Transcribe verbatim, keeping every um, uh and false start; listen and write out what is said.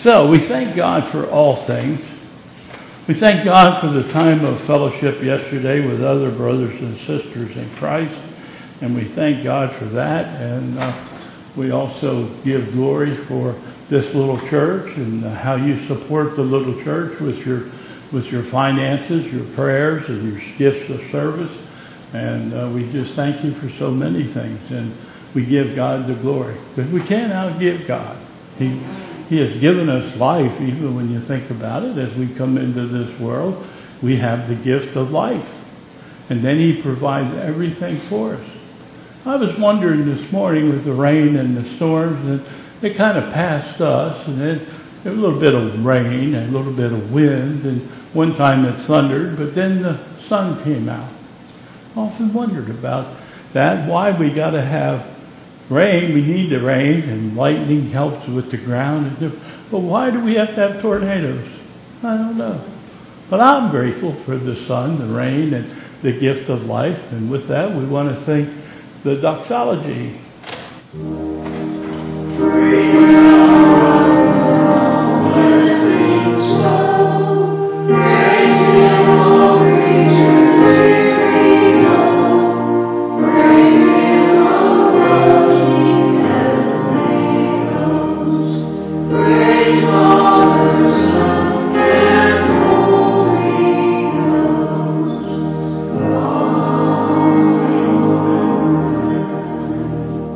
So we thank God for all things. We thank God for the time of fellowship yesterday with other brothers and sisters in Christ, and we thank God for that. And uh, we also give glory for this little church and uh, how you support the little church with your with your finances, your prayers, and your gifts of service. And uh, we just thank you for so many things, and we give God the glory because we can't outgive God. He He has given us life, even when you think about it. As we come into this world, we have the gift of life. And then He provides everything for us. I was wondering this morning with the rain and the storms, and they kind of passed us, and then there was a little bit of rain and a little bit of wind, and one time it thundered, but then the sun came out. I often wondered about that, why we got to have rain. We need the rain, and lightning helps with the ground. But why do we have to have tornadoes? I don't know. But I'm grateful for the sun, the rain, and the gift of life. And with that, we want to thank the doxology. Praise God.